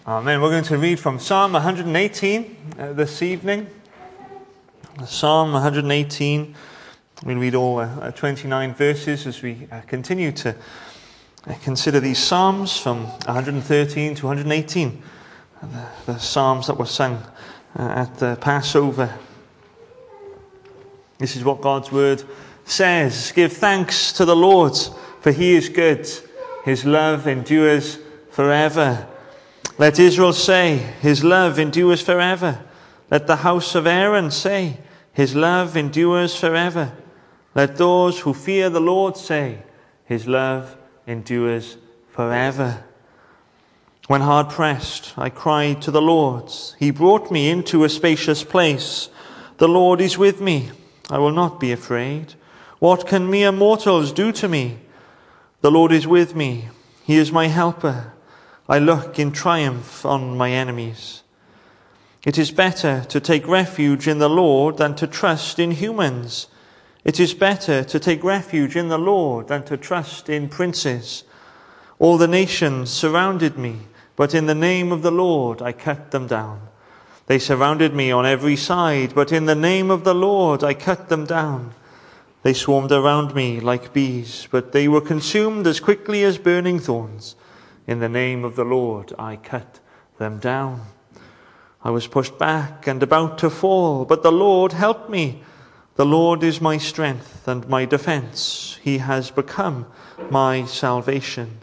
Amen. We're going to read from Psalm 118 this evening. Psalm 118. We'll read all 29 verses as we continue to consider these Psalms from 113 to 118. The Psalms that were sung at the Passover. This is what God's Word says. Give thanks to the Lord, for He is good. His love endures forever. Let Israel say, His love endures forever. Let the house of Aaron say, His love endures forever. Let those who fear the Lord say, His love endures forever. When hard pressed, I cried to the Lord. He brought me into a spacious place. The Lord is with me. I will not be afraid. What can mere mortals do to me? The Lord is with me. He is my helper. I look in triumph on my enemies. It is better to take refuge in the Lord than to trust in humans. It is better to take refuge in the Lord than to trust in princes. All the nations surrounded me, but in the name of the Lord I cut them down. They surrounded me on every side, but in the name of the Lord I cut them down. They swarmed around me like bees, but they were consumed as quickly as burning thorns. In the name of the Lord I cut them down. I was pushed back and about to fall, but the Lord helped me. The Lord is my strength and my defense. He has become my salvation.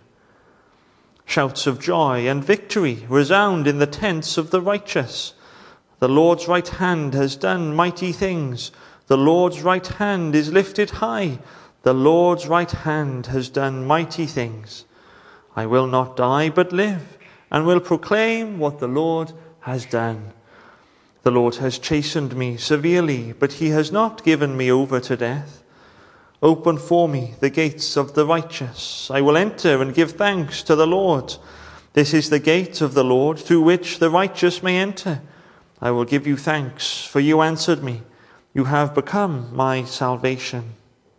Shouts of joy and victory resound in the tents of the righteous. The Lord's right hand has done mighty things. The Lord's right hand is lifted high. The Lord's right hand has done mighty things. I will not die but live, and will proclaim what the Lord has done. The Lord has chastened me severely, but He has not given me over to death. Open for me the gates of the righteous. I will enter and give thanks to the Lord. This is the gate of the Lord, through which the righteous may enter. I will give you thanks, for you answered me. You have become my salvation.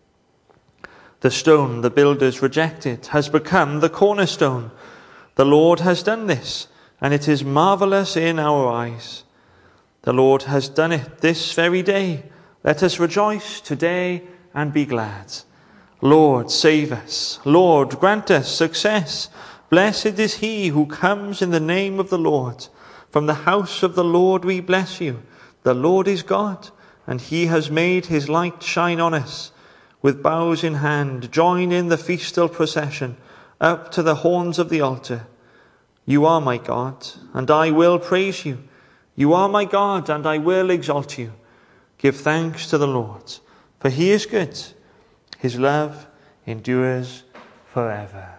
The stone the builders rejected has become the cornerstone. The Lord has done this, and it is marvelous in our eyes. The Lord has done it this very day. Let us rejoice today and be glad. Lord, save us. Lord, grant us success. Blessed is he who comes in the name of the Lord. From the house of the Lord we bless you. The Lord is God, and He has made His light shine on us. With bows in hand, join in the festal procession up to the horns of the altar. You are my God, and I will praise you. You are my God, and I will exalt you. Give thanks to the Lord, for He is good. His love endures forever.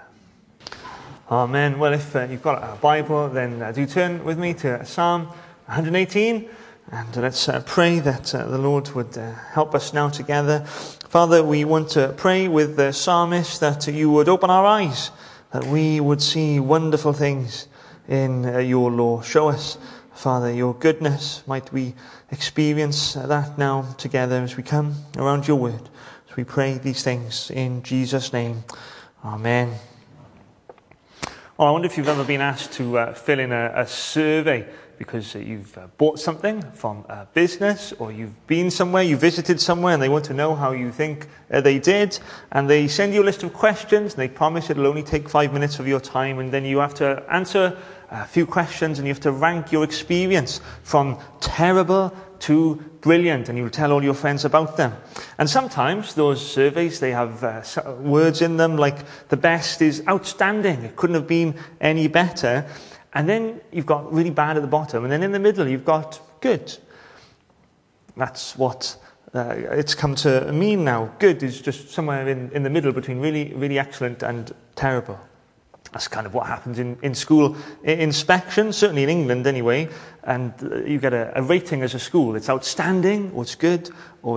Amen. Well, if you've got a Bible, then do turn with me to Psalm 118. And let's pray that the Lord would help us now together. Father, we want to pray with the psalmist that you would open our eyes, that we would see wonderful things in your law. Show us, Father, your goodness. Might we experience that now together as we come around your word. So we pray these things in Jesus' name. Amen. Well, I wonder if you've ever been asked to fill in a survey because you've bought something from a business, or you've been somewhere, you visited somewhere, and they want to know how you think they did, and they send you a list of questions, and they promise it'll only take 5 minutes of your time, and then you have to answer a few questions, and you have to rank your experience from terrible to brilliant, and you'll tell all your friends about them. And sometimes those surveys, they have words in them like the best is outstanding, it couldn't have been any better. And then you've got really bad at the bottom. And then in the middle, you've got good. That's what it's come to mean now. Good is just somewhere in the middle between really, really excellent and terrible. That's kind of what happens in school inspections, certainly in England anyway. And you get a rating as a school. It's outstanding, or it's good, or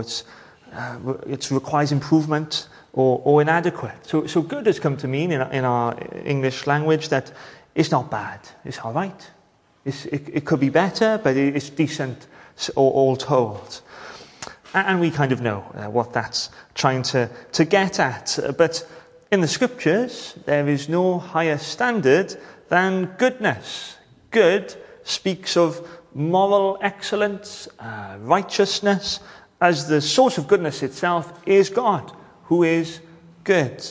it requires improvement, or inadequate. So good has come to mean in our English language that it's not bad. It's all right. It could be better, but it's decent, all told. And we kind of know what that's trying to get at. But in the Scriptures, there is no higher standard than goodness. Good speaks of moral excellence, righteousness, as the source of goodness itself is God, who is good.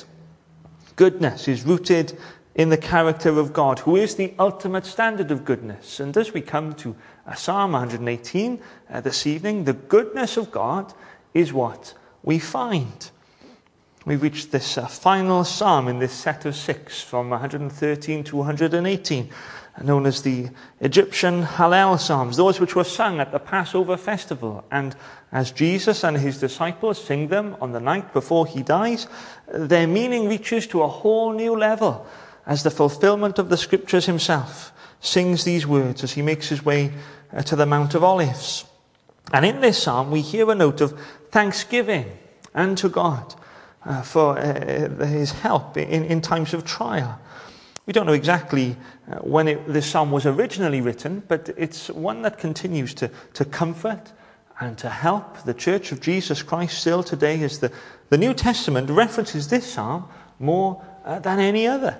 Goodness is rooted in the character of God, who is the ultimate standard of goodness. And as we come to Psalm 118 this evening, the goodness of God is what we find. We've reached this final psalm in this set of 6, from 113 to 118, known as the Egyptian Hallel Psalms, those which were sung at the Passover festival. And as Jesus and his disciples sing them on the night before he dies, their meaning reaches to a whole new level as the fulfillment of the Scriptures himself sings these words as he makes his way to the Mount of Olives. And in this psalm we hear a note of thanksgiving unto God for his help in times of trial. We don't know exactly when this psalm was originally written, but it's one that continues to comfort and to help the Church of Jesus Christ still today, as the New Testament references this psalm more than any other.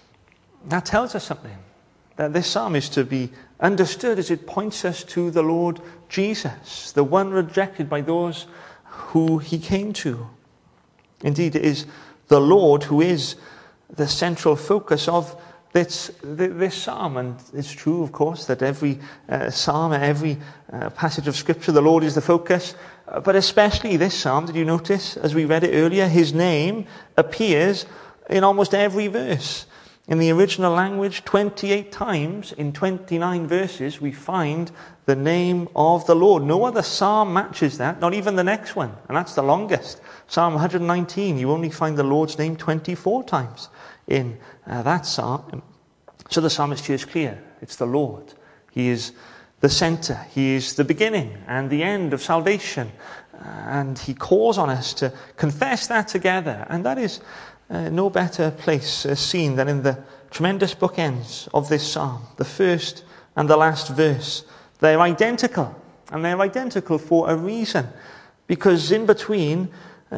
That tells us something, that this psalm is to be understood as it points us to the Lord Jesus, the one rejected by those who he came to. Indeed, it is the Lord who is the central focus of this psalm. And it's true, of course, that every psalm, every passage of Scripture, the Lord is the focus. But especially this psalm, did you notice, as we read it earlier, his name appears in almost every verse. In the original language, 28 times in 29 verses, we find the name of the Lord. No other psalm matches that, not even the next one, and that's the longest. Psalm 119, you only find the Lord's name 24 times in that psalm. So the psalmist here is clear. It's the Lord. He is the center. He is the beginning and the end of salvation. And he calls on us to confess that together. And that is no better place seen than in the tremendous bookends of this psalm. The first and the last verse. They're identical. And they're identical for a reason. Because in between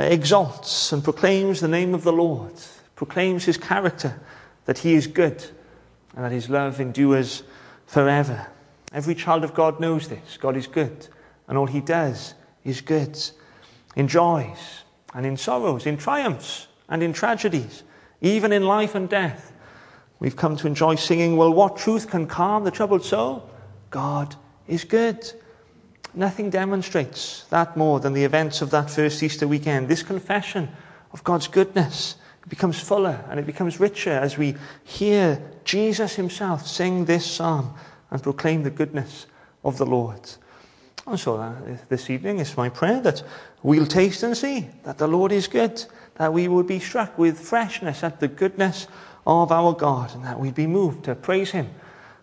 exalts and proclaims the name of the Lord. Proclaims his character, that he is good and that his love endures forever. Every child of God knows this. God is good, and all he does is good. In joys and in sorrows, in triumphs and in tragedies, even in life and death. We've come to enjoy singing, well, what truth can calm the troubled soul? God is good. Nothing demonstrates that more than the events of that first Easter weekend. This confession of God's goodness, it becomes fuller and it becomes richer as we hear Jesus himself sing this psalm and proclaim the goodness of the Lord. And so this evening is my prayer that we'll taste and see that the Lord is good, that we would be struck with freshness at the goodness of our God, and that we'd be moved to praise him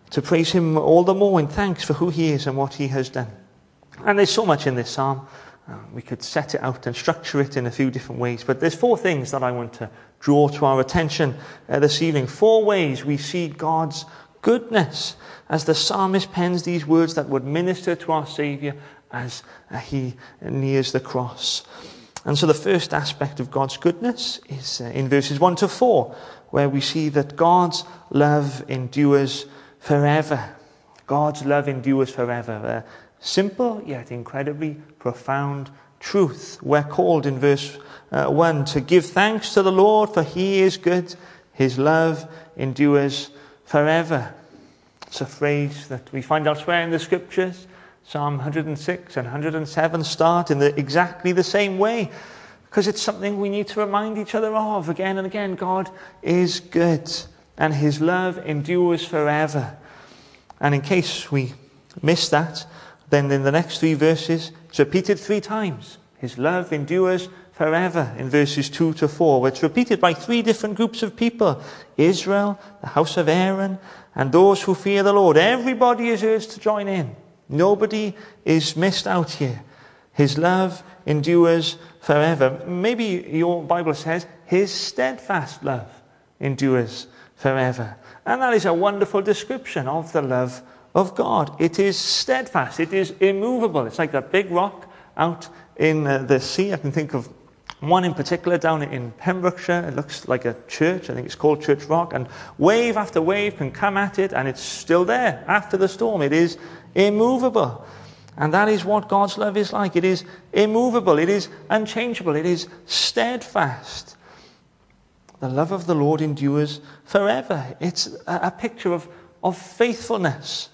all the more in thanks for who he is and what he has done. And there's so much in this psalm. We could set it out and structure it in a few different ways. But there's 4 things that I want to draw to our attention this evening. 4 ways we see God's goodness as the psalmist pens these words that would minister to our Saviour as he nears the cross. And so the first aspect of God's goodness is in verses 1 to 4, where we see that God's love endures forever. God's love endures forever. Simple yet incredibly profound truth. We're called in verse 1 to give thanks to the Lord, for he is good. His love endures forever. It's a phrase that we find elsewhere in the Scriptures. Psalm 106 and 107 start in exactly the same way, because it's something we need to remind each other of again and again. God is good and his love endures forever. And in case we miss that, then in the next 3 verses, it's repeated 3 times. His love endures forever in verses 2 to 4, where it's repeated by 3 different groups of people. Israel, the house of Aaron, and those who fear the Lord. Everybody is urged to join in. Nobody is missed out here. His love endures forever. Maybe your Bible says, his steadfast love endures forever. And that is a wonderful description of the love of God. It is steadfast. It is immovable. It's like that big rock out in the sea. I can think of One in particular down in Pembrokeshire, it looks like a church, I think it's called Church Rock, and wave after wave can come at it and it's still there after the storm. It is immovable. And that is what God's love is like. It is immovable, it is unchangeable, it is steadfast. The love of the Lord endures forever. It's a picture of faithfulness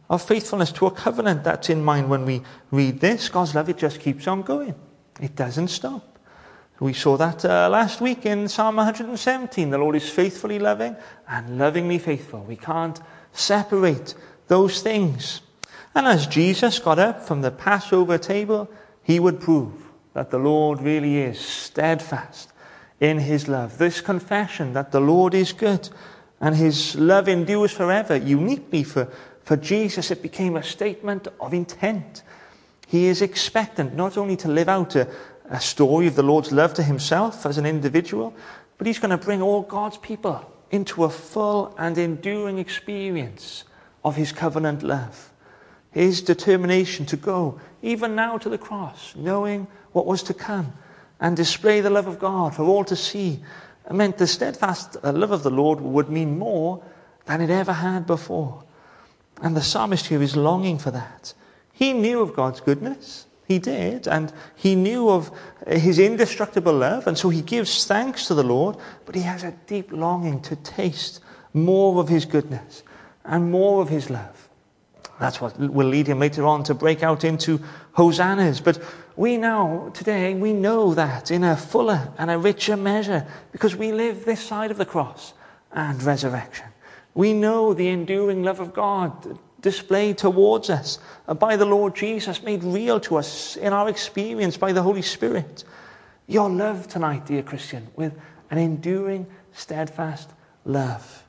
to a covenant that's in mind when we read this. God's love, it just keeps on going. It doesn't stop. We saw that last week in Psalm 117. The Lord is faithfully loving and lovingly faithful. We can't separate those things. And as Jesus got up from the Passover table, he would prove that the Lord really is steadfast in his love. This confession that the Lord is good and his love endures forever, uniquely for Jesus, it became a statement of intent. He is expectant not only to live out a story of the Lord's love to himself as an individual, but he's going to bring all God's people into a full and enduring experience of his covenant love. His determination to go, even now, to the cross, knowing what was to come, and display the love of God for all to see, meant the steadfast love of the Lord would mean more than it ever had before. And the psalmist here is longing for that. He knew of God's goodness. He did, and he knew of his indestructible love, and so he gives thanks to the Lord, but he has a deep longing to taste more of his goodness and more of his love. That's what will lead him later on to break out into hosannas. But we now, today, we know that in a fuller and a richer measure, because we live this side of the cross and resurrection. We know the enduring love of God displayed towards us by the Lord Jesus, made real to us in our experience by the Holy Spirit. Your love tonight, dear Christian, with an enduring, steadfast love.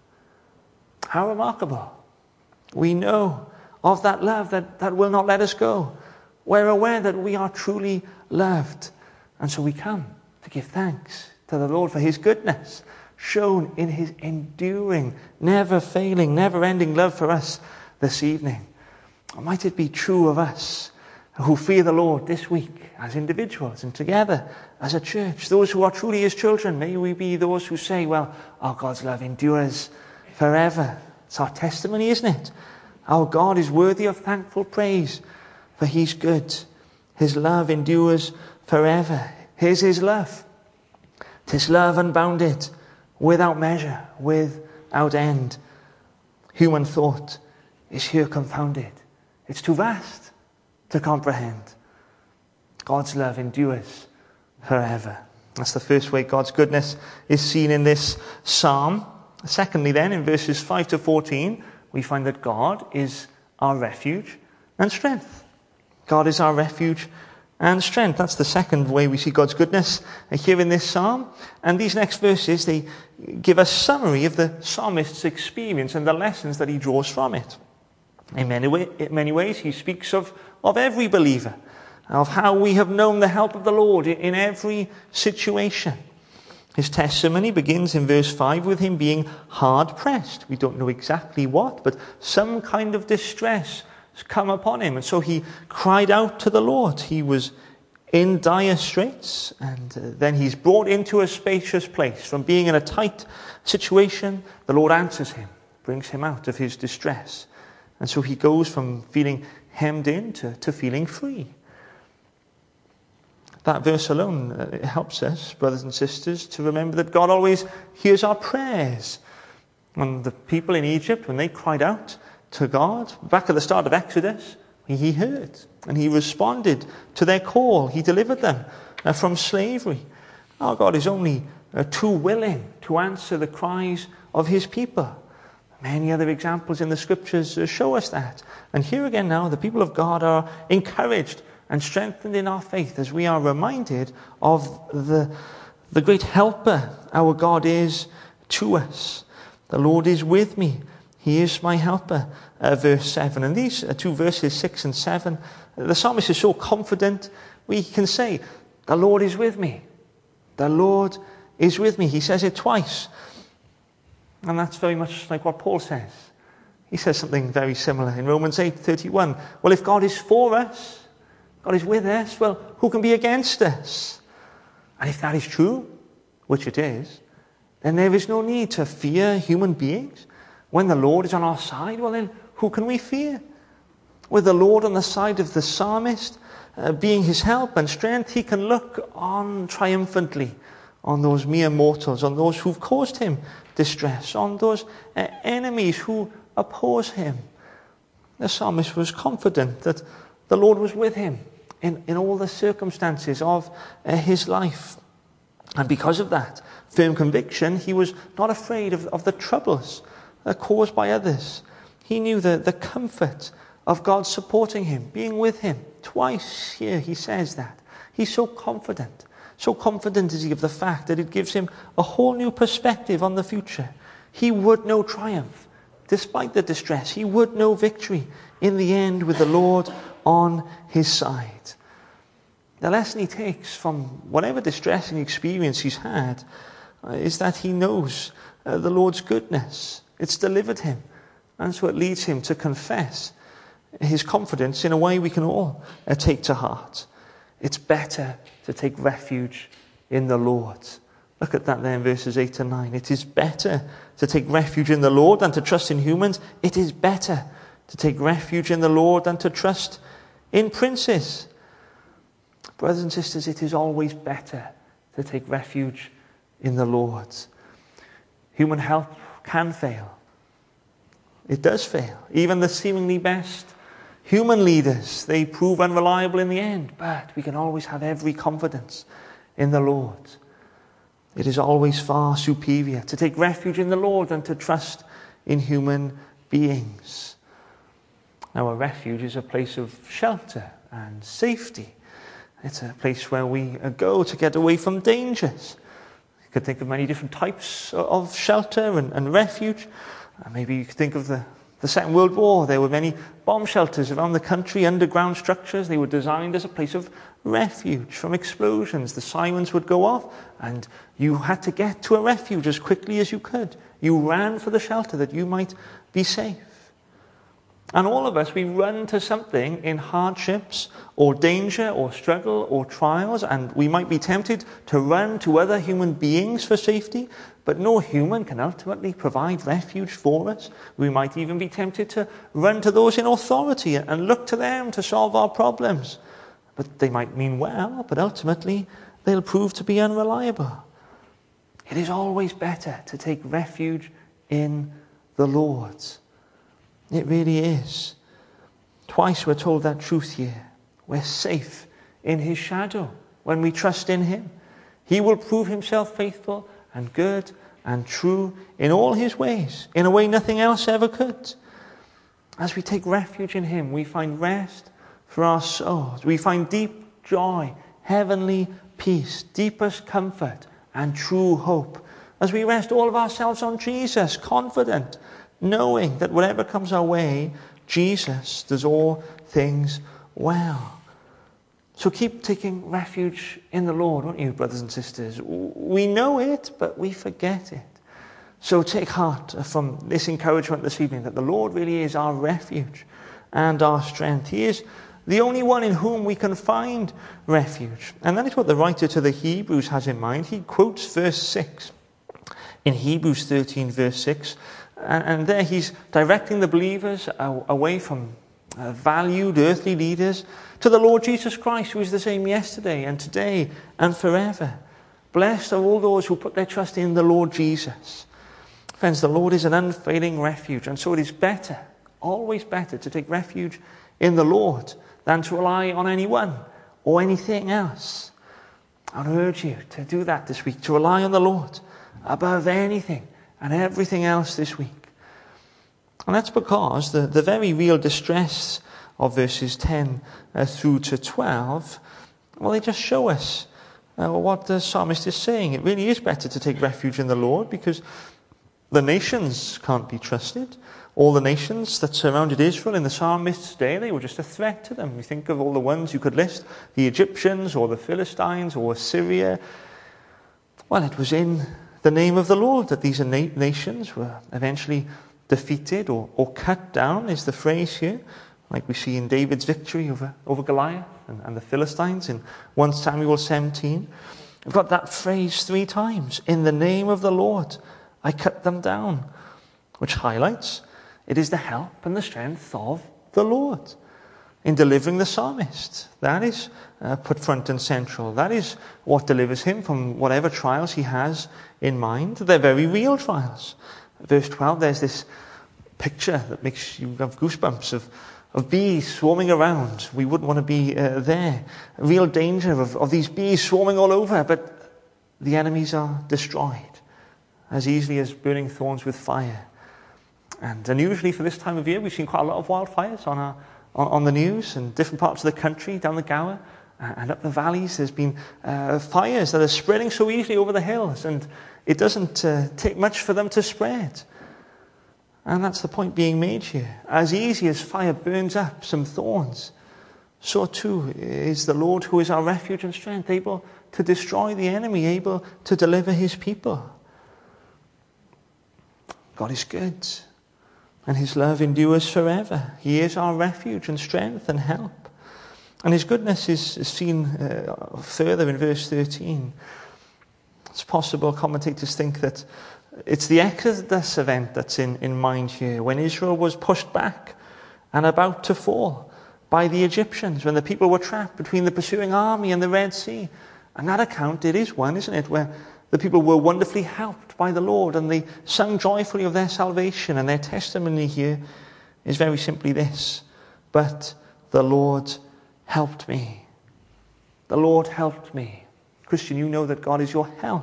How remarkable. We know of that love that will not let us go. We're aware that we are truly loved. And so we come to give thanks to the Lord for his goodness, shown in his enduring, never-failing, never-ending love for us this evening. Might it be true of us who fear the Lord this week as individuals and together as a church, those who are truly his children. May we be those who say, well, our God's love endures forever. It's our testimony, isn't it? Our God is worthy of thankful praise, for he's good. His love endures forever. Here's his love. 'Tis love unbounded, without measure, without end. Human thought is here confounded. It's too vast to comprehend. God's love endures forever. That's the first way God's goodness is seen in this psalm. Secondly then, in verses 5 to 14, we find that God is our refuge and strength. God is our refuge and strength. That's the second way we see God's goodness here in this psalm. And these next verses, they give a summary of the psalmist's experience and the lessons that he draws from it. In many ways, he speaks of every believer, of how we have known the help of the Lord in every situation. His testimony begins in verse 5 with him being hard-pressed. We don't know exactly what, but some kind of distress has come upon him. And so he cried out to the Lord. He was in dire straits, and then he's brought into a spacious place. From being in a tight situation, the Lord answers him, brings him out of his distress. And so he goes from feeling hemmed in to feeling free. That verse alone helps us, brothers and sisters, to remember that God always hears our prayers. And the people in Egypt, when they cried out to God, back at the start of Exodus, he heard and he responded to their call. He delivered them from slavery. Our God is only too willing to answer the cries of his people. Many other examples in the scriptures show us that. And here again now, the people of God are encouraged and strengthened in our faith as we are reminded of the great helper our God is to us. The Lord is with me. He is my helper. Verse 7. And these two verses, 6 and 7, the psalmist is so confident, we can say, the Lord is with me. The Lord is with me. He says it twice. And that's very much like what Paul says. He says something very similar in Romans 8:31. Well, if God is for us, God is with us, well, who can be against us? And if that is true, which it is, then there is no need to fear human beings. When the Lord is on our side, well then, who can we fear? With the Lord on the side of the psalmist, being his help and strength, he can look on triumphantly on those mere mortals, on those who've caused him distress, on those enemies who oppose him. The psalmist was confident that the Lord was with him in all the circumstances of his life. And because of that firm conviction, he was not afraid of the troubles caused by others. He knew the comfort of God supporting him, being with him. Twice here he says that. He's so confident. So confident is he of the fact that it gives him a whole new perspective on the future. He would know triumph despite the distress. He would know victory in the end with the Lord on his side. The lesson he takes from whatever distressing experience he's had is that he knows the Lord's goodness. It's delivered him. And so it leads him to confess his confidence in a way we can all take to heart. It's better to take refuge in the Lord. Look at that there in verses 8 and 9. It is better to take refuge in the Lord than to trust in humans. It is better to take refuge in the Lord than to trust in princes. Brothers and sisters, it is always better to take refuge in the Lord. Human help can fail. It does fail. Even the seemingly best human leaders, they prove unreliable in the end. But we can always have every confidence in the Lord. It is always far superior to take refuge in the Lord than to trust in human beings. Now, a refuge is a place of shelter and safety. It's a place where we go to get away from dangers. You could think of many different types of shelter and refuge. Maybe you could think of the Second World War. There were many bomb shelters around the country, underground structures. They were designed as a place of refuge from explosions. The sirens would go off, and you had to get to a refuge as quickly as you could. You ran for the shelter that you might be safe. And all of us, we run to something in hardships or danger or struggle or trials, and we might be tempted to run to other human beings for safety, but no human can ultimately provide refuge for us. We might even be tempted to run to those in authority and look to them to solve our problems. But they might mean well, but ultimately they'll prove to be unreliable. It is always better to take refuge in the Lord. It really is. Twice we're told that truth here. We're safe in his shadow when we trust in him. He will prove himself faithful and good and true in all his ways, in a way nothing else ever could. As we take refuge in him, we find rest for our souls. We find deep joy, heavenly peace, deepest comfort and true hope. As we rest all of ourselves on Jesus, confident, knowing that whatever comes our way, Jesus does all things well. So keep taking refuge in the Lord, won't you, brothers and sisters? We know it, but we forget it. So take heart from this encouragement this evening that the Lord really is our refuge and our strength. He is the only one in whom we can find refuge. And that is what the writer to the Hebrews has in mind. He quotes verse 6 in Hebrews 13, verse 6. And there he's directing the believers away from valued earthly leaders to the Lord Jesus Christ, who is the same yesterday and today and forever. Blessed are all those who put their trust in the Lord Jesus. Friends, the Lord is an unfailing refuge, and so it is better, always better, to take refuge in the Lord than to rely on anyone or anything else. I would urge you to do that this week, to rely on the Lord above anything and everything else this week. And that's because the very real distress of verses 10 through to 12, well, they just show us what the psalmist is saying. It really is better to take refuge in the Lord because the nations can't be trusted. All the nations that surrounded Israel in the psalmist's day, they were just a threat to them. You think of all the ones you could list, the Egyptians or the Philistines or Syria. Well, it was in the name of the Lord that these nations were eventually defeated or cut down, is the phrase here, like we see in David's victory over Goliath and the Philistines in 1 Samuel 17. We've got that phrase 3 times. In the name of the Lord, I cut them down, which highlights it is the help and the strength of the Lord in delivering the psalmist. That is put front and central. That is what delivers him from whatever trials he has in mind. They're very real trials. Verse 12, there's this picture that makes you have goosebumps of bees swarming around. We wouldn't want to be there. A real danger of these bees swarming all over, but the enemies are destroyed as easily as burning thorns with fire. And unusually for this time of year, we've seen quite a lot of wildfires on the news in different parts of the country, down the Gower and up the valleys. There's been fires that are spreading so easily over the hills, and it doesn't take much for them to spread. And that's the point being made here. As easy as fire burns up some thorns, so too is the Lord, who is our refuge and strength, able to destroy the enemy, able to deliver his people. God is good, and his love endures forever. He is our refuge and strength and help. And his goodness is seen further in verse 13. It's possible commentators think that it's the Exodus event that's in mind here, when Israel was pushed back and about to fall by the Egyptians, when the people were trapped between the pursuing army and the Red Sea. And that account, it is one, isn't it, where the people were wonderfully helped by the Lord, and they sung joyfully of their salvation, and their testimony here is very simply this: but the Lord helped me. The Lord helped me. Christian, you know that God is your help.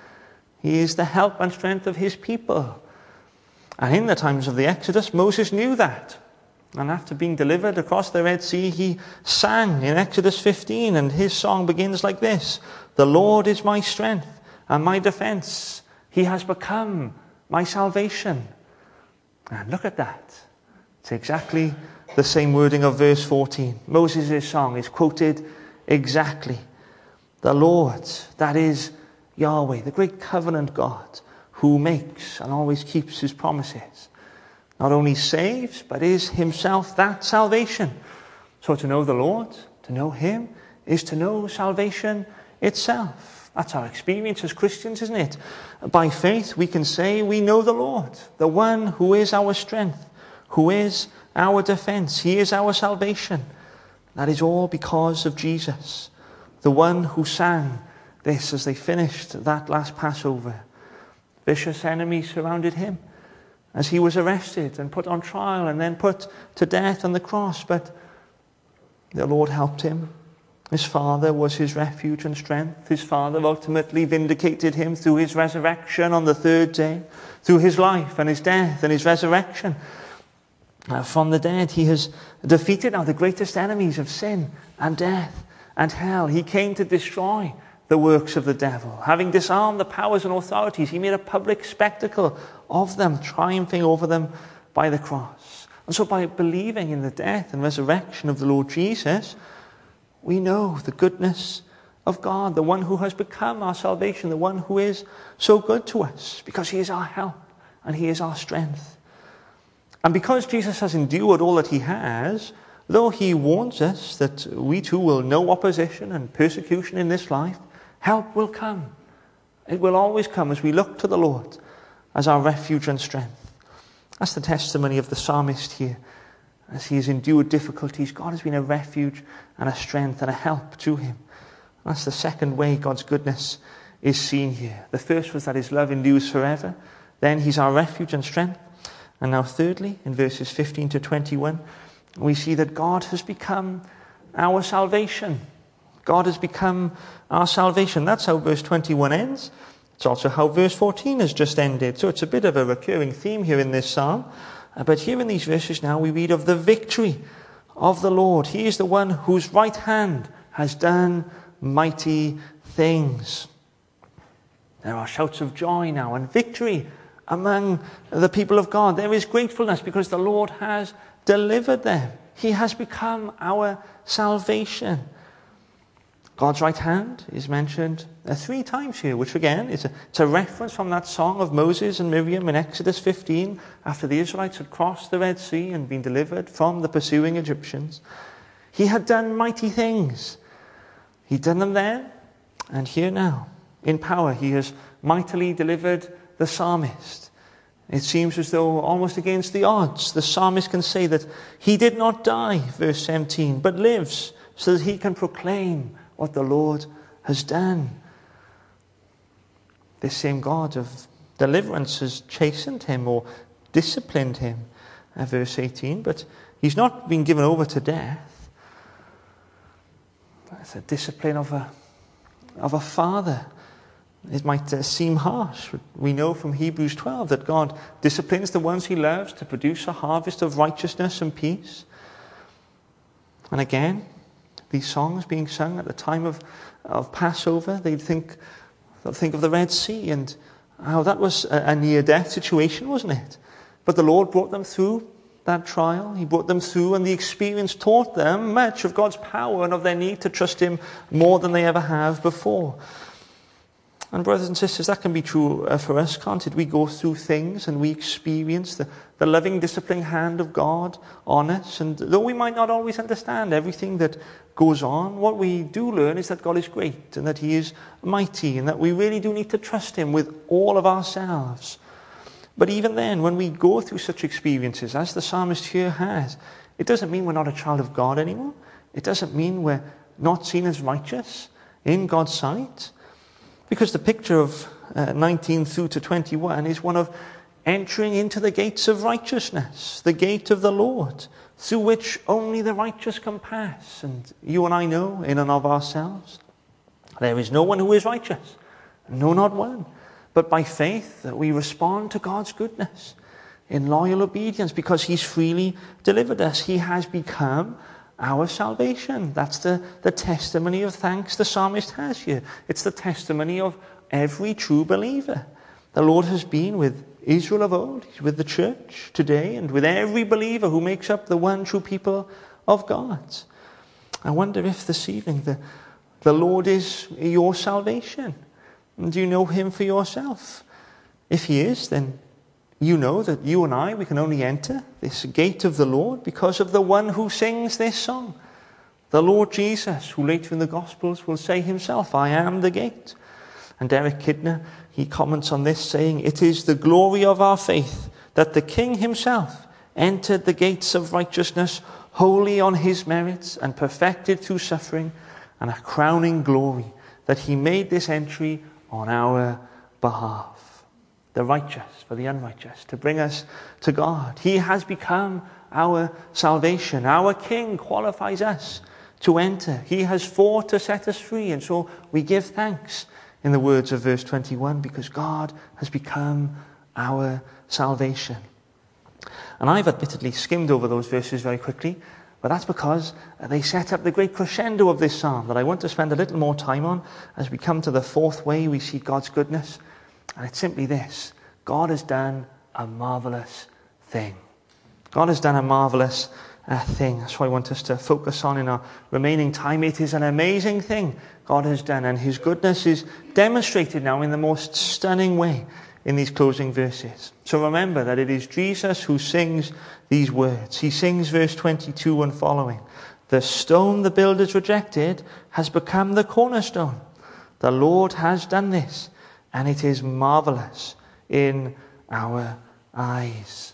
He is the help and strength of his people. And in the times of the Exodus, Moses knew that. And after being delivered across the Red Sea, he sang in Exodus 15, and his song begins like this: the Lord is my strength and my defense. He has become my salvation. And look at that. It's exactly the same wording of verse 14. Moses' song is quoted exactly. The Lord, that is Yahweh, the great covenant God, who makes and always keeps his promises, not only saves, but is himself that salvation. So to know the Lord, to know him, is to know salvation itself. That's our experience as Christians, isn't it? By faith, we can say we know the Lord, the one who is our strength, who is our defense. He is our salvation. That is all because of Jesus, the one who sang this as they finished that last Passover. Vicious enemies surrounded him as he was arrested and put on trial and then put to death on the cross. But the Lord helped him. His Father was his refuge and strength. His Father ultimately vindicated him through his resurrection on the 3rd day, through his life and his death and his resurrection. From the dead, he has defeated now the greatest enemies of sin and death and hell. He came to destroy the works of the devil. Having disarmed the powers and authorities, he made a public spectacle of them, triumphing over them by the cross. And so by believing in the death and resurrection of the Lord Jesus, we know the goodness of God, the one who has become our salvation, the one who is so good to us, because he is our help and he is our strength. And because Jesus has endured all that he has, though he warns us that we too will know opposition and persecution in this life, help will come. It will always come as we look to the Lord as our refuge and strength. That's the testimony of the psalmist here. As he has endured difficulties, God has been a refuge and a strength and a help to him. That's the second way God's goodness is seen here. The first was that his love endures forever. Then he's our refuge and strength. And now thirdly, in verses 15 to 21, we see that God has become our salvation. God has become our salvation. That's how verse 21 ends. It's also how verse 14 has just ended. So it's a bit of a recurring theme here in this psalm. But here in these verses now we read of the victory of the Lord. He is the one whose right hand has done mighty things. There are shouts of joy now and victory among the people of God. There is gratefulness because the Lord has delivered them. He has become our salvation. God's right hand is mentioned 3 times here, which again is a reference from that song of Moses and Miriam in Exodus 15, after the Israelites had crossed the Red Sea and been delivered from the pursuing Egyptians. He had done mighty things. He'd done them then, And here now, in power, he has mightily delivered the psalmist. It seems as though almost against the odds, the psalmist can say that he did not die, verse 17, but lives so that he can proclaim what the Lord has done. This same God of deliverance has chastened him or disciplined him, verse 18, but he's not been given over to death. It's a discipline of a father. It might seem harsh, but we know from Hebrews 12 that God disciplines the ones he loves to produce a harvest of righteousness and peace. And again, these songs being sung at the time of Passover, they'll think of the Red Sea and how that was a near-death situation, wasn't it? But the Lord brought them through that trial. He brought them through, and the experience taught them much of God's power and of their need to trust him more than they ever have before. And brothers and sisters, that can be true for us, can't it? We go through things and we experience the loving, disciplining hand of God on us. And though we might not always understand everything that goes on, what we do learn is that God is great and that he is mighty and that we really do need to trust him with all of ourselves. But even then, when we go through such experiences, as the psalmist here has, it doesn't mean we're not a child of God anymore. It doesn't mean we're not seen as righteous in God's sight. Because the picture of 19 through to 21 is one of entering into the gates of righteousness, the gate of the Lord, through which only the righteous can pass. And you and I know, in and of ourselves, there is no one who is righteous, no, not one. But by faith that we respond to God's goodness in loyal obedience because he's freely delivered us. He has become our salvation. That's the testimony of thanks the psalmist has here. It's the testimony of every true believer. The Lord has been with Israel of old. He's with the church today and with every believer who makes up the one true people of God. I wonder if this evening the Lord is your salvation. Do you know him for yourself? If he is, then you know that you and I, we can only enter this gate of the Lord because of the one who sings this song. The Lord Jesus, who later in the Gospels will say himself, I am the gate. And Derek Kidner, he comments on this saying, it is the glory of our faith that the King himself entered the gates of righteousness wholly on his merits and perfected through suffering, and a crowning glory that he made this entry on our behalf. The righteous for the unrighteous, to bring us to God. He has become our salvation. Our King qualifies us to enter. He has fought to set us free, and so we give thanks in the words of verse 21 because God has become our salvation. And I've admittedly skimmed over those verses very quickly, but that's because they set up the great crescendo of this psalm that I want to spend a little more time on as we come to the fourth way we see God's goodness. And it's simply this: God has done a marvelous thing. God has done a marvelous thing. That's what I want us to focus on in our remaining time. It is an amazing thing God has done, and his goodness is demonstrated now in the most stunning way in these closing verses. So remember that it is Jesus who sings these words. He sings verse 22 and following. The stone the builders rejected has become the cornerstone. The Lord has done this, and it is marvelous in our eyes.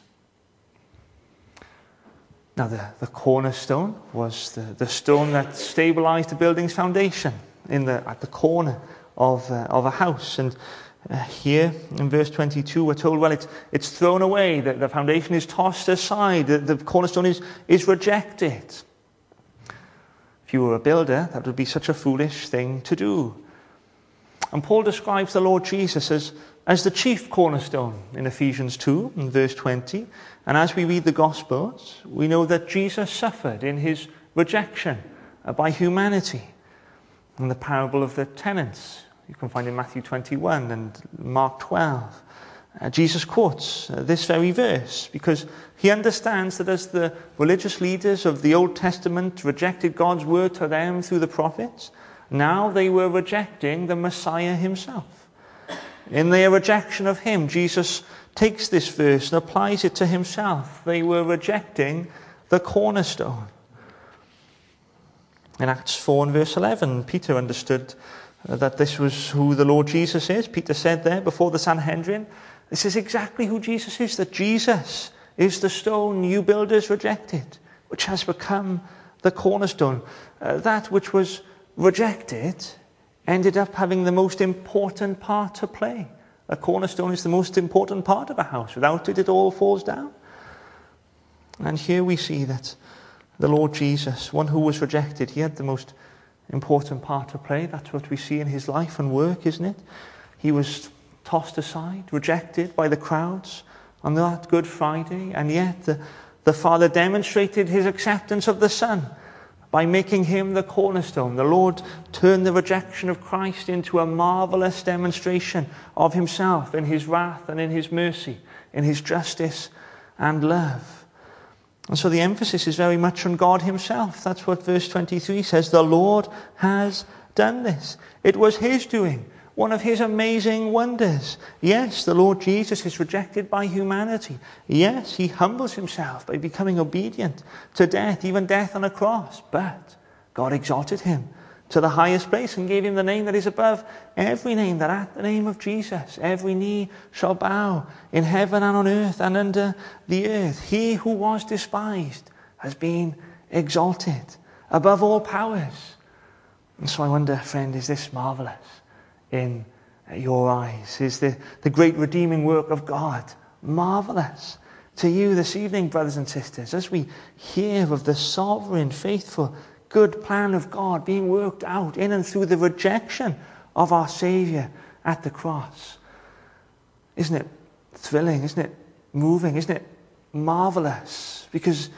Now the cornerstone was the stone that stabilized the building's foundation at the corner of a house. And here in verse 22 we're told, well, it's thrown away, the foundation is tossed aside, the cornerstone is rejected. If you were a builder, that would be such a foolish thing to do. And Paul describes the Lord Jesus as the chief cornerstone in Ephesians 2 in verse 20. And as we read the Gospels, we know that Jesus suffered in his rejection by humanity. In the parable of the tenants, you can find in Matthew 21 and Mark 12. Jesus quotes this very verse because he understands that as the religious leaders of the Old Testament rejected God's word to them through the prophets, now they were rejecting the Messiah himself. In their rejection of him, Jesus takes this verse and applies it to himself. They were rejecting the cornerstone. In Acts 4 and verse 11, Peter understood that this was who the Lord Jesus is. Peter said there before the Sanhedrin, this is exactly who Jesus is, that Jesus is the stone you builders rejected, which has become the cornerstone. That which was rejected ended up having the most important part to play. A cornerstone is the most important part of a house. Without it, it all falls down. And here we see that the Lord Jesus, one who was rejected, he had the most important part to play. That's what we see in his life and work, isn't it? He was tossed aside, rejected by the crowds on that Good Friday, and yet the Father demonstrated his acceptance of the Son by making him the cornerstone. The Lord turned the rejection of Christ into a marvelous demonstration of himself in his wrath and in his mercy, in his justice and love. And so the emphasis is very much on God himself. That's what verse 23 says. The Lord has done this. It was his doing, one of his amazing wonders. Yes, the Lord Jesus is rejected by humanity. Yes, he humbles himself by becoming obedient to death, even death on a cross. But God exalted him to the highest place and gave him the name that is above every name, that at the name of Jesus every knee shall bow in heaven and on earth and under the earth. He who was despised has been exalted above all powers. And so I wonder, friend, is this marvelous in your eyes? Is the great redeeming work of God marvelous to you this evening, brothers and sisters, as we hear of the sovereign, faithful, good plan of God being worked out in and through the rejection of our Saviour at the cross? Isn't it thrilling? Isn't it moving? Isn't it marvelous? Because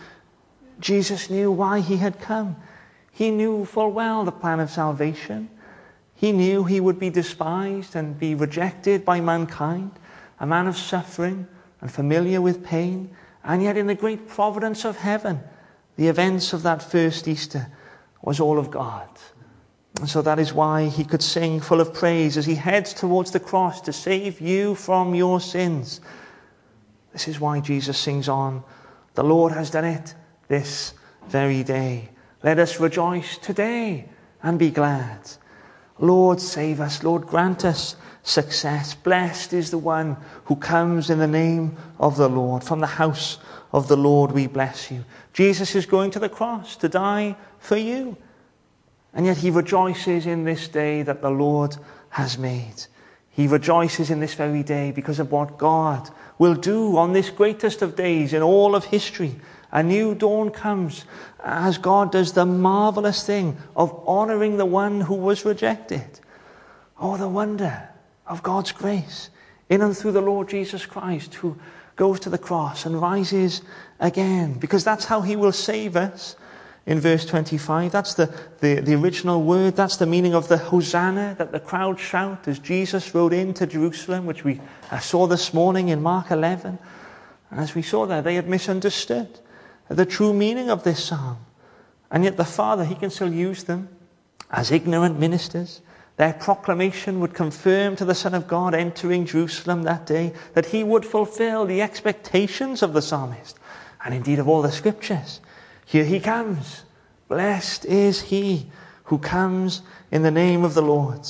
Jesus knew why he had come. He knew full well the plan of salvation. He knew he would be despised and be rejected by mankind, a man of suffering and familiar with pain. And yet in the great providence of heaven, the events of that first Easter was all of God. And so that is why he could sing full of praise as he heads towards the cross to save you from your sins. This is why Jesus sings on, the Lord has done it this very day. Let us rejoice today and be glad. Lord, save us. Lord, grant us success. Blessed is the one who comes in the name of the Lord. From the house of the Lord we bless you. Jesus is going to the cross to die for you. And yet he rejoices in this day that the Lord has made. He rejoices in this very day because of what God will do on this greatest of days in all of history. A new dawn comes as God does the marvelous thing of honoring the one who was rejected. Oh, the wonder of God's grace in and through the Lord Jesus Christ, who goes to the cross and rises again, because that's how he will save us. In verse 25, that's the original word. That's the meaning of the Hosanna that the crowd shout as Jesus rode into Jerusalem, which we saw this morning in Mark 11. And as we saw there, they had misunderstood the true meaning of this psalm. And yet the Father, he can still use them as ignorant ministers. Their proclamation would confirm to the Son of God entering Jerusalem that day that he would fulfill the expectations of the psalmist and indeed of all the scriptures. Here he comes. Blessed is he who comes in the name of the Lord.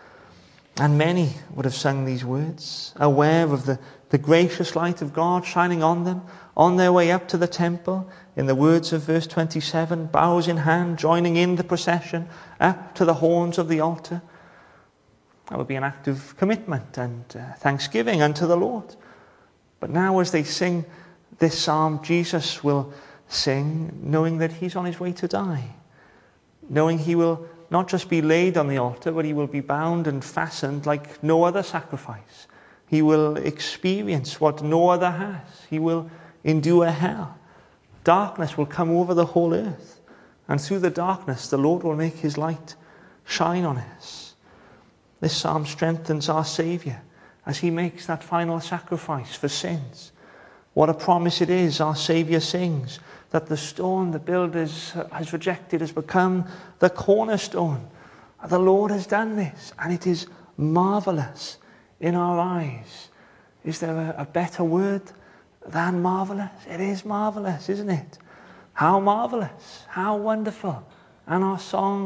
And many would have sung these words, aware of the gracious light of God shining on them, on their way up to the temple, in the words of verse 27, bows in hand, joining in the procession up to the horns of the altar. That would be an act of commitment and thanksgiving unto the Lord. But now as they sing this psalm, Jesus will sing knowing that he's on his way to die, knowing he will not just be laid on the altar, but he will be bound and fastened like no other sacrifice. He will experience what no other has. He will endure hell. Darkness will come over the whole earth, and through the darkness the Lord will make his light shine on us. This psalm strengthens our Saviour as he makes that final sacrifice for sins. What a promise it is, our Saviour sings, that the stone the builders has rejected has become the cornerstone. The Lord has done this, and it is marvelous in our eyes. Is there a better word than marvelous? It is marvelous, isn't it? How marvelous, how wonderful. And our song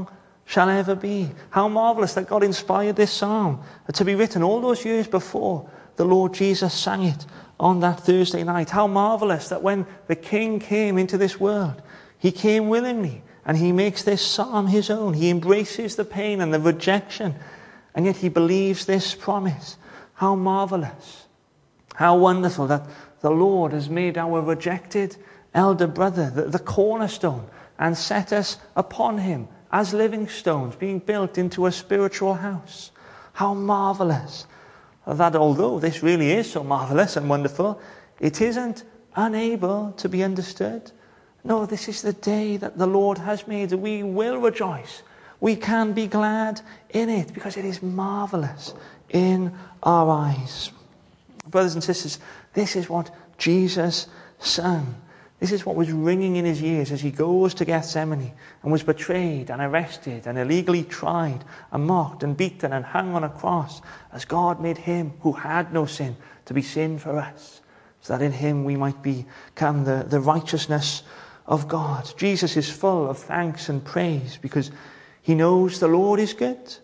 shall ever be. How marvelous that God inspired this psalm to be written all those years before the Lord Jesus sang it on that Thursday night. How marvelous that when the King came into this world, he came willingly and he makes this psalm his own. He embraces the pain and the rejection, and yet he believes this promise. How marvelous, how wonderful that the Lord has made our rejected elder brother the cornerstone and set us upon him as living stones, being built into a spiritual house. How marvelous that although this really is so marvelous and wonderful, it isn't unable to be understood. No, this is the day that the Lord has made. We will rejoice. We can be glad in it because it is marvelous in our eyes. Brothers and sisters, this is what Jesus sang. This is what was ringing in his ears as he goes to Gethsemane and was betrayed and arrested and illegally tried and mocked and beaten and hung on a cross, as God made him who had no sin to be sin for us, so that in him we might become the righteousness of God. Jesus is full of thanks and praise because he knows the Lord is good.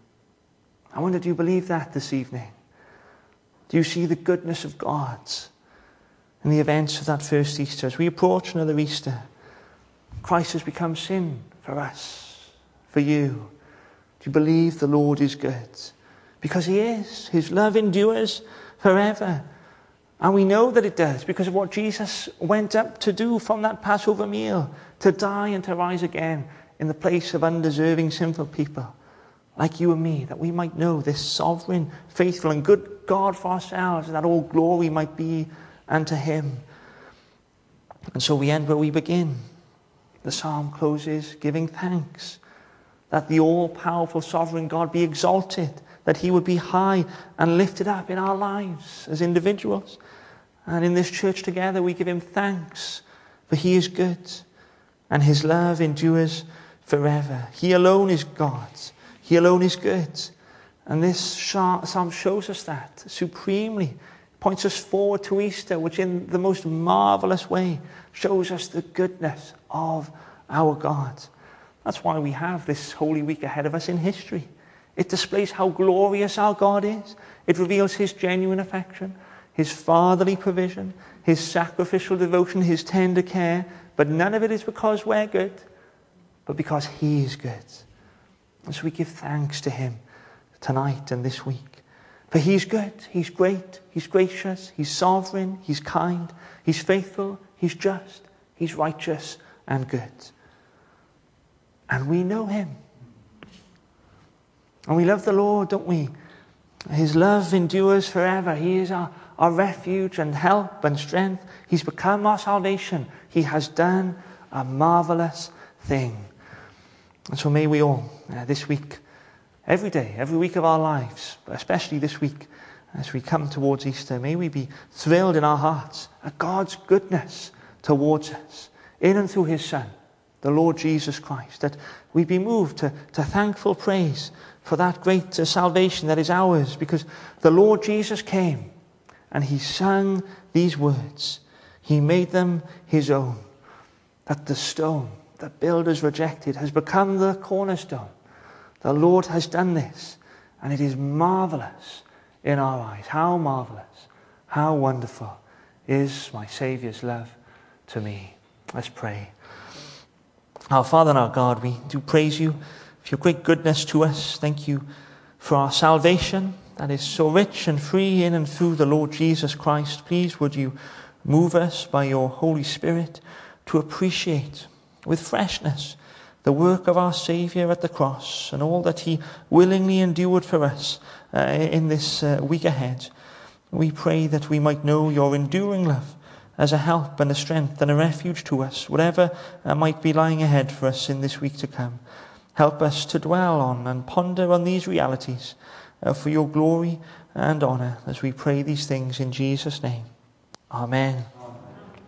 I wonder, do you believe that this evening? Do you see the goodness of God in the events of that first Easter? As we approach another Easter, Christ has become sin for us, for you. Do you believe the Lord is good? Because he is. His love endures forever. And we know that it does because of what Jesus went up to do from that Passover meal, to die and to rise again in the place of undeserving sinful people like you and me, that we might know this sovereign, faithful and good God for ourselves, and that all glory might be unto him. And so we end where we begin. The psalm closes giving thanks that the all-powerful sovereign God be exalted, that he would be high and lifted up in our lives as individuals. And in this church together we give him thanks, for he is good and his love endures forever. He alone is God. He alone is good. And this psalm shows us that supremely. Points us forward to Easter, which in the most marvelous way shows us the goodness of our God. That's why we have this Holy Week ahead of us in history. It displays how glorious our God is. It reveals his genuine affection, his fatherly provision, his sacrificial devotion, his tender care. But none of it is because we're good, but because he is good. And so we give thanks to him tonight and this week. For he's good, he's great, he's gracious, he's sovereign, he's kind, he's faithful, he's just, he's righteous and good. And we know him. And we love the Lord, don't we? His love endures forever. He is our refuge and help and strength. He's become our salvation. He has done a marvelous thing. And so may we all, this week, every day, every week of our lives, but especially this week, as we come towards Easter, may we be thrilled in our hearts at God's goodness towards us, in and through his Son, the Lord Jesus Christ, that we be moved to thankful praise for that great salvation that is ours, because the Lord Jesus came and he sang these words. He made them his own, that the stone that builders rejected has become the cornerstone. The Lord has done this, and it is marvelous in our eyes. How marvelous, how wonderful is my Saviour's love to me. Let's pray. Our Father and our God, we do praise you for your great goodness to us. Thank you for our salvation that is so rich and free in and through the Lord Jesus Christ. Please would you move us by your Holy Spirit to appreciate with freshness the work of our Saviour at the cross and all that he willingly endured for us in this week ahead. We pray that we might know your enduring love as a help and a strength and a refuge to us, whatever might be lying ahead for us in this week to come. Help us to dwell on and ponder on these realities for your glory and honour, as we pray these things in Jesus' name. Amen.